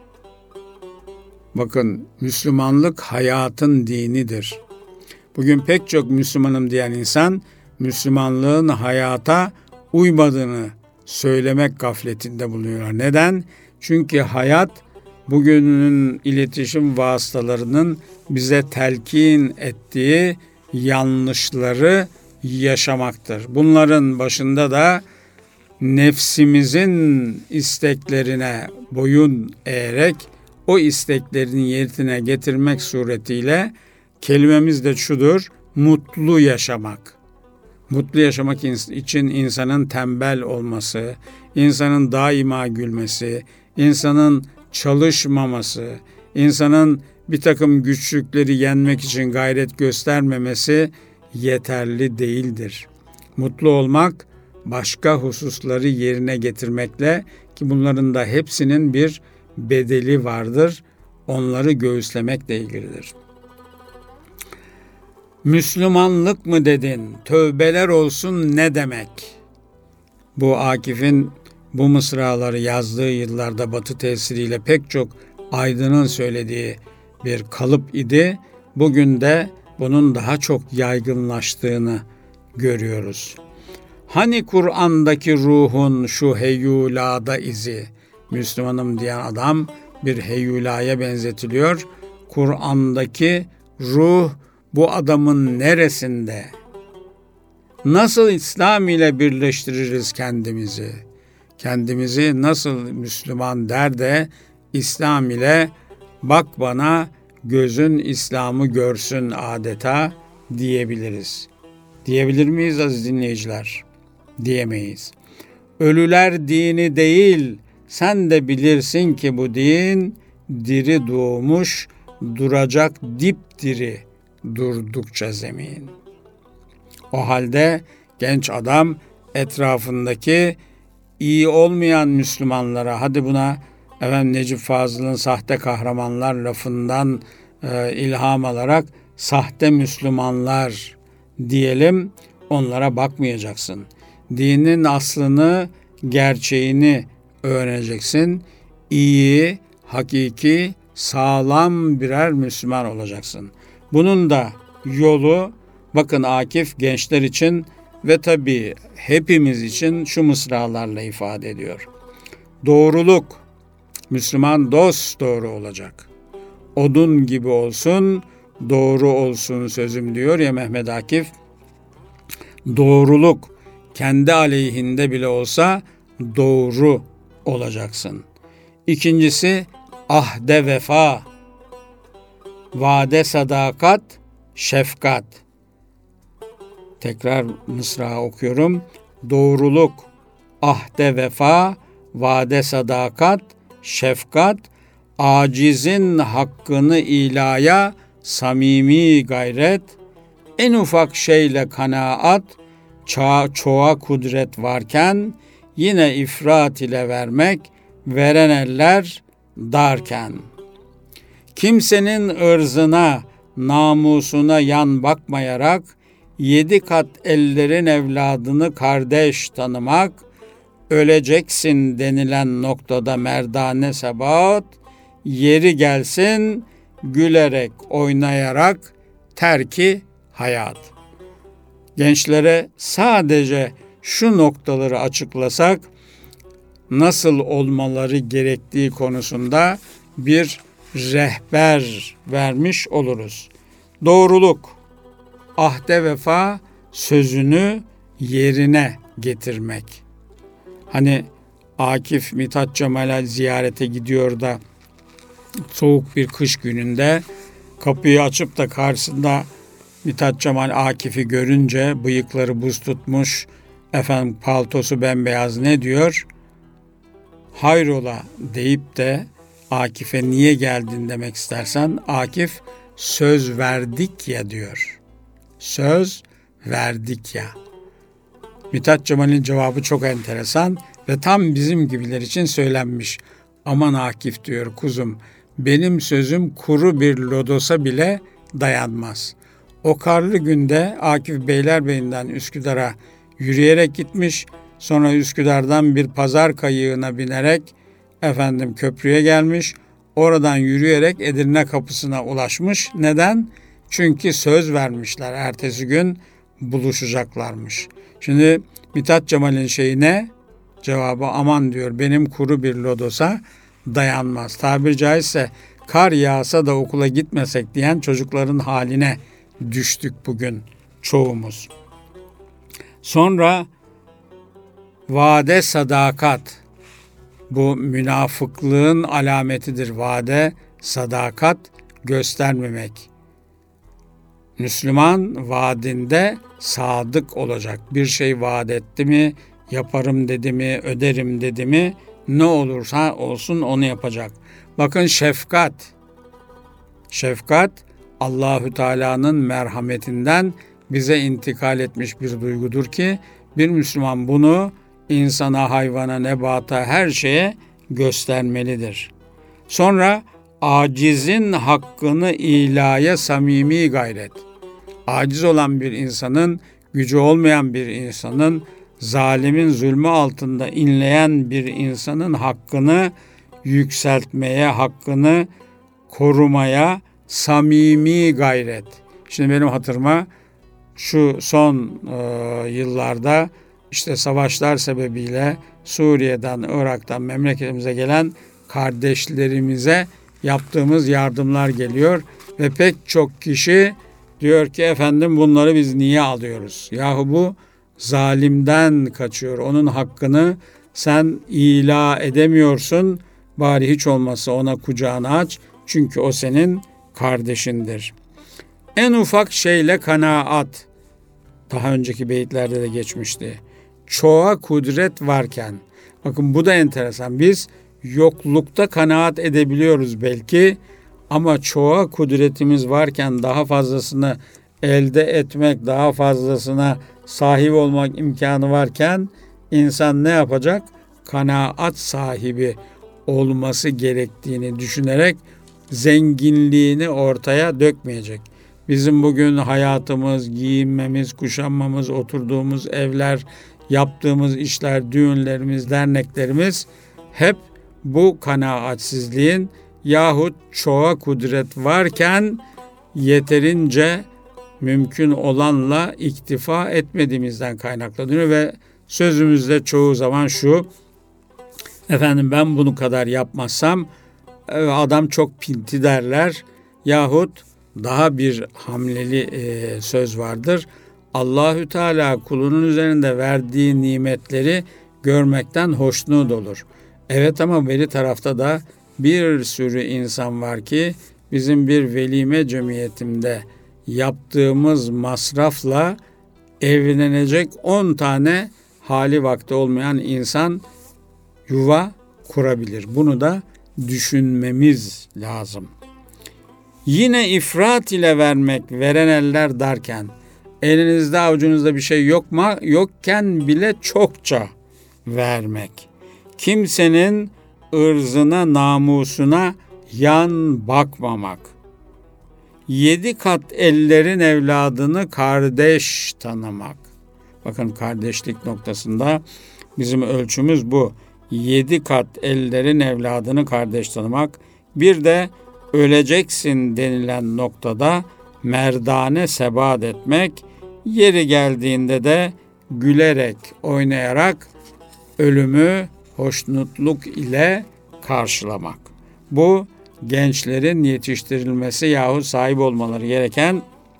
Bakın, Müslümanlık hayatın dinidir. Bugün pek çok Müslümanım diyen insan Müslümanlığın hayata uymadığını söylemek gafletinde bulunuyorlar. Neden? Çünkü hayat bugünün iletişim vasıtalarının bize telkin ettiği yanlışları yaşamaktır. Bunların başında da nefsimizin isteklerine boyun eğerek o isteklerin yerine getirmek suretiyle kelimemiz de şudur: mutlu yaşamak. Mutlu yaşamak için insanın tembel olması, insanın daima gülmesi, insanın çalışmaması, insanın bir takım güçlükleri yenmek için gayret göstermemesi yeterli değildir. Mutlu olmak başka hususları yerine getirmekle, ki bunların da hepsinin bir bedeli vardır, onları göğüslemekle ilgilidir. Müslümanlık mı dedin? Tövbeler olsun ne demek? Bu Akif'in bu mısraları yazdığı yıllarda Batı tesiriyle pek çok aydının söylediği bir kalıp idi. Bugün de bunun daha çok yaygınlaştığını görüyoruz. Hani Kur'an'daki ruhun şu heyulada izi? Müslümanım diyen adam bir heyulaya benzetiliyor. Kur'an'daki ruh bu adamın neresinde? Nasıl İslam ile birleştiririz kendimizi? Kendimizi nasıl Müslüman der de İslam ile bak bana gözün İslam'ı görsün adeta diyebiliriz. Diyebilir miyiz aziz dinleyiciler? Diyemeyiz. Ölüler dini değil, sen de bilirsin ki bu din diri doğmuş, duracak dipdiri durdukça zemin. O halde genç adam etrafındaki iyi olmayan Müslümanlara, hadi buna efendim Necip Fazıl'ın sahte kahramanlar lafından e, ilham alarak sahte Müslümanlar diyelim, onlara bakmayacaksın. Dinin aslını, gerçeğini öğreneceksin. İyi, hakiki, sağlam birer Müslüman olacaksın. Bunun da yolu, bakın Akif gençler için ve tabii hepimiz için şu mısralarla ifade ediyor. Doğruluk, Müslüman dost doğru olacak. Odun gibi olsun, doğru olsun sözüm diyor ya Mehmet Akif. Doğruluk, kendi aleyhinde bile olsa doğru olacaksın. İkincisi ahde vefa, vade sadakat, şefkat. Tekrar mısra okuyorum. Doğruluk, ahde vefa, vade sadakat, şefkat, acizin hakkını ilaya samimi gayret, en ufak şeyle kanaat, ço- çoğa kudret varken, yine ifrat ile vermek, veren eller darken. Kimsenin ırzına, namusuna yan bakmayarak, yedi kat ellerin evladını kardeş tanımak, öleceksin denilen noktada merdane sebat, yeri gelsin gülerek, oynayarak terki hayat. Gençlere sadece şu noktaları açıklasak, nasıl olmaları gerektiği konusunda bir rehber vermiş oluruz. Doğruluk, ahde vefa, sözünü yerine getirmek. Hani Akif Mithat Cemal'e ziyarete gidiyor da soğuk bir kış gününde kapıyı açıp da karşısında Mithat Cemal Akif'i görünce bıyıkları buz tutmuş, efendim paltosu bembeyaz, ne diyor? Hayrola deyip de Akif'e niye geldin demek istersen, Akif söz verdik ya diyor. Söz verdik ya. Mithat Cemal'in cevabı çok enteresan ve tam bizim gibiler için söylenmiş. Aman Akif diyor kuzum, benim sözüm kuru bir lodosa bile dayanmaz. O karlı günde Akif Beylerbeyi'nden Üsküdar'a yürüyerek gitmiş, sonra Üsküdar'dan bir pazar kayığına binerek efendim köprüye gelmiş, oradan yürüyerek Edirne kapısına ulaşmış. Neden? Çünkü söz vermişler, ertesi gün buluşacaklarmış. Şimdi Mithat Cemal'in şeyi ne? Cevabı aman diyor, benim kuru bir lodosa dayanmaz. Tabiri caizse kar yağsa da okula gitmesek diyen çocukların haline düştük bugün çoğumuz. Sonra vade sadakat. Bu münafıklığın alametidir. Vade, sadakat göstermemek. Müslüman vaadinde sadık olacak. Bir şey vaat etti mi, yaparım dedi mi, öderim dedi mi, ne olursa olsun onu yapacak. Bakın şefkat. Şefkat Allahü Teala'nın merhametinden bize intikal etmiş bir duygudur ki bir Müslüman bunu insana, hayvana, nebata, her şeye göstermelidir. Sonra acizin hakkını ilaya samimi gayret. Aciz olan bir insanın, gücü olmayan bir insanın, zalimin zulmü altında inleyen bir insanın hakkını yükseltmeye, hakkını korumaya samimi gayret. Şimdi benim hatırıma şu son e, yıllarda işte savaşlar sebebiyle Suriye'den, Irak'tan memleketimize gelen kardeşlerimize yaptığımız yardımlar geliyor ve pek çok kişi diyor ki efendim bunları biz niye alıyoruz? Yahu bu zalimden kaçıyor. Onun hakkını sen ila edemiyorsun. Bari hiç olmazsa ona kucağını aç. Çünkü o senin kardeşindir. En ufak şeyle kanaat. Daha önceki beyitlerde de geçmişti. Çoğa kudret varken. Bakın bu da enteresan. Biz yoklukta kanaat edebiliyoruz belki. Ama çoğa kudretimiz varken daha fazlasını elde etmek, daha fazlasına sahip olmak imkanı varken insan ne yapacak? Kanaat sahibi olması gerektiğini düşünerek zenginliğini ortaya dökmeyecek. Bizim bugün hayatımız, giyinmemiz, kuşanmamız, oturduğumuz evler, yaptığımız işler, düğünlerimiz, derneklerimiz hep bu kanaatsizliğin yahut çoğa kudret varken yeterince mümkün olanla iktifa etmediğimizden kaynaklanıyor ve sözümüzde çoğu zaman şu: efendim ben bunu kadar yapmazsam adam çok pinti derler, yahut daha bir hamleli e, söz vardır. Allahü Teala kulunun üzerinde verdiği nimetleri görmekten hoşnut olur. Evet, ama beri tarafta da bir sürü insan var ki bizim bir velime cemiyetimde yaptığımız masrafla evlenecek on tane hali vakti olmayan insan yuva kurabilir. Bunu da düşünmemiz lazım. Yine ifrat ile vermek, veren eller derken, elinizde avucunuzda bir şey yok mu? Yokken bile çokça vermek. Kimsenin ırzına, namusuna yan bakmamak. Yedi kat ellerin evladını kardeş tanımak. Bakın, kardeşlik noktasında bizim ölçümüz bu. Yedi kat ellerin evladını kardeş tanımak. Bir de öleceksin denilen noktada merdane sebat etmek. Yeri geldiğinde de gülerek, oynayarak ölümü hoşnutluk ile karşılamak. Bu gençlerin yetiştirilmesi yahut sahip olmaları gereken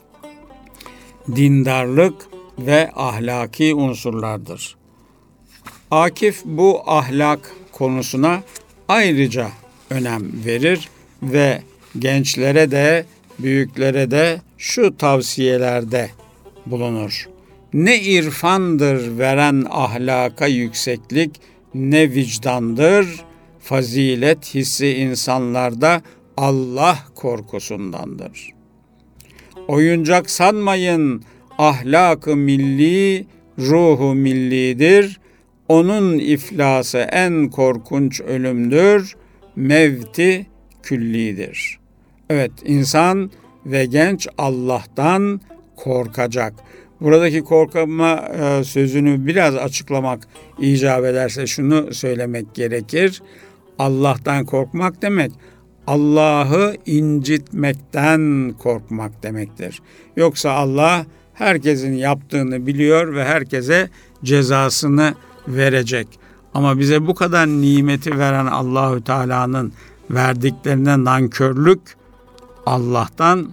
dindarlık ve ahlaki unsurlardır. Akif bu ahlak konusuna ayrıca önem verir ve gençlere de büyüklere de şu tavsiyelerde bulunur. Ne irfandır veren ahlaka yükseklik, ne vicdandır fazilet hissi insanlarda Allah korkusundandır. Oyuncak sanmayın, ahlak-ı milli, ruhu millidir. Onun iflası en korkunç ölümdür, mevti küllidir. Evet, insan ve genç Allah'tan korkacak. Buradaki korkma e, sözünü biraz açıklamak icap ederse şunu söylemek gerekir. Allah'tan korkmak demek, Allah'ı incitmekten korkmak demektir. Yoksa Allah herkesin yaptığını biliyor ve herkese cezasını verecek. Ama bize bu kadar nimeti veren Allahü Teala'nın verdiklerine nankörlük, Allah'tan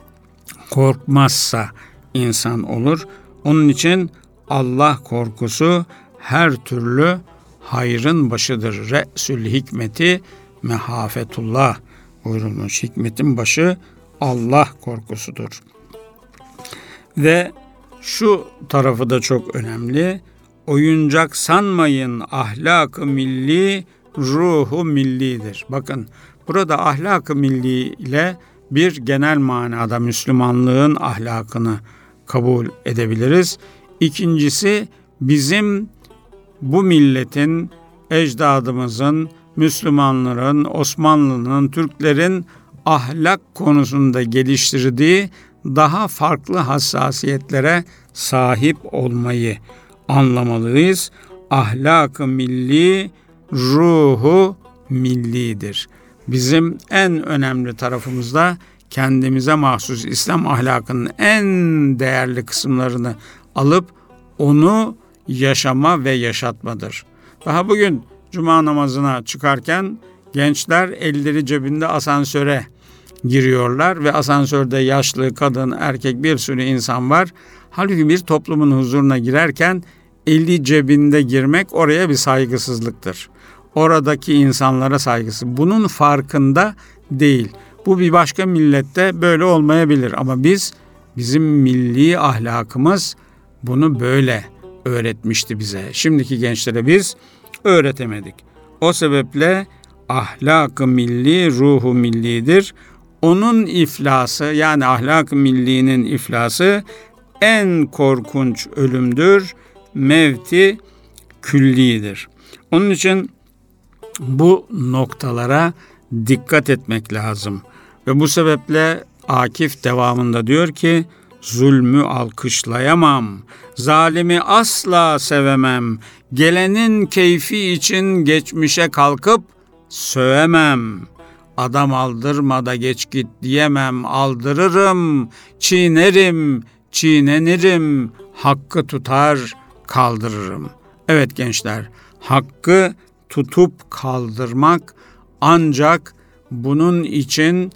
korkmazsa insan olur. Onun için Allah korkusu her türlü hayrın başıdır. Re'sül hikmeti mehafetullah buyurulmuş. Hikmetin başı Allah korkusudur. Ve şu tarafı da çok önemli. Oyuncak sanmayın, ahlak-ı milli, ruhu millidir. Bakın, burada ahlak-ı milli ile bir genel manada Müslümanlığın ahlakını kabul edebiliriz. İkincisi, bizim bu milletin, ecdadımızın, Müslümanların, Osmanlı'nın, Türklerin ahlak konusunda geliştirdiği daha farklı hassasiyetlere sahip olmayı anlamalıyız. Ahlak-ı milli, ruhu millidir. Bizim en önemli tarafımızda kendimize mahsus İslam ahlakının en değerli kısımlarını alıp onu yaşama ve yaşatmadır. Daha bugün cuma namazına çıkarken gençler elleri cebinde asansöre giriyorlar ve asansörde yaşlı, kadın, erkek bir sürü insan var. Halbuki bir toplumun huzuruna girerken eli cebinde girmek oraya bir saygısızlıktır. Oradaki insanlara saygısı. Bunun farkında değil. Bu bir başka millette böyle olmayabilir ama biz, bizim milli ahlakımız bunu böyle öğretmişti bize. Şimdiki gençlere biz öğretemedik. O sebeple ahlak-ı milli, ruhu millidir. Onun iflası, yani ahlak-ı millinin iflası en korkunç ölümdür, mevti küllidir. Onun için bu noktalara dikkat etmek lazım. Ve bu sebeple Akif devamında diyor ki, zulmü alkışlayamam, zalimi asla sevemem, gelenin keyfi için geçmişe kalkıp sövemem. Adam aldırma da geç git diyemem, aldırırım, çiğnerim, çiğnenirim, hakkı tutar, kaldırırım. Evet gençler, hakkı tutup kaldırmak ancak bunun için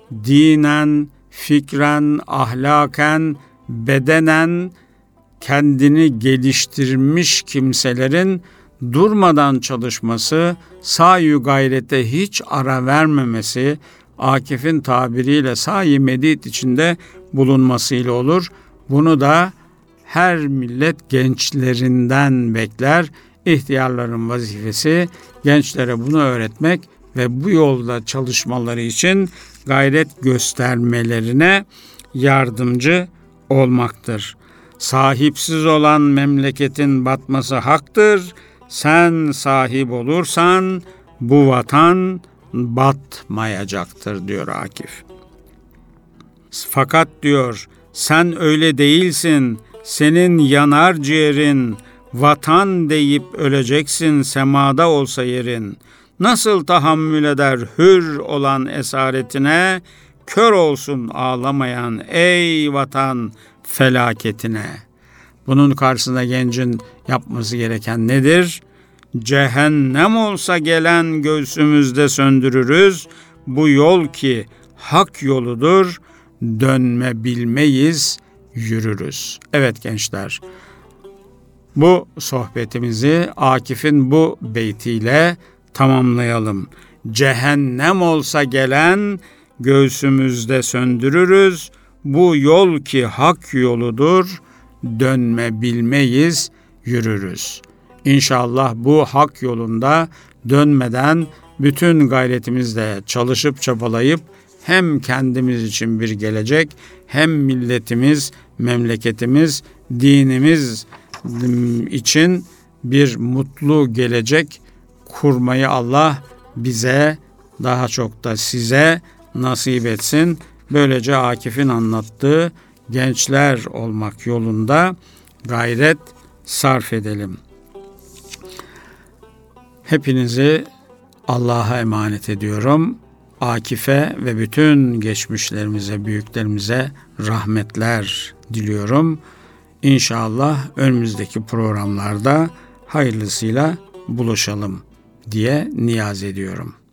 dinen, fikren, ahlaken, bedenen kendini geliştirmiş kimselerin durmadan çalışması, sa'i gayrete hiç ara vermemesi, Akif'in tabiriyle sa'i medid içinde bulunmasıyla olur. Bunu da her millet gençlerinden bekler. İhtiyarların vazifesi gençlere bunu öğretmek ve bu yolda çalışmaları için gayret göstermelerine yardımcı olmaktır. Sahipsiz olan memleketin batması haktır. Sen sahip olursan bu vatan batmayacaktır diyor Akif. Fakat diyor, sen öyle değilsin. Senin yanar ciğerin, vatan deyip öleceksin semada olsa yerin. Nasıl tahammül eder hür olan esaretine, kör olsun ağlamayan ey vatan felaketine. Bunun karşısında gencin yapması gereken nedir? Cehennem olsa gelen göğsümüzde söndürürüz. Bu yol ki hak yoludur, dönme bilmeyiz, yürürüz. Evet gençler, bu sohbetimizi Akif'in bu beytiyle tamamlayalım. Cehennem olsa gelen göğsümüzde söndürürüz. Bu yol ki hak yoludur, dönme bilmeyiz, yürürüz. İnşallah bu hak yolunda dönmeden bütün gayretimizle çalışıp çabalayıp hem kendimiz için bir gelecek, hem milletimiz, memleketimiz, dinimiz için bir mutlu gelecek kurmayı Allah bize, daha çok da size nasip etsin. Böylece Akif'in anlattığı gençler olmak yolunda gayret sarf edelim. Hepinizi Allah'a emanet ediyorum. Akif'e ve bütün geçmişlerimize, büyüklerimize rahmetler diliyorum. İnşallah önümüzdeki programlarda hayırlısıyla buluşalım diye niyaz ediyorum.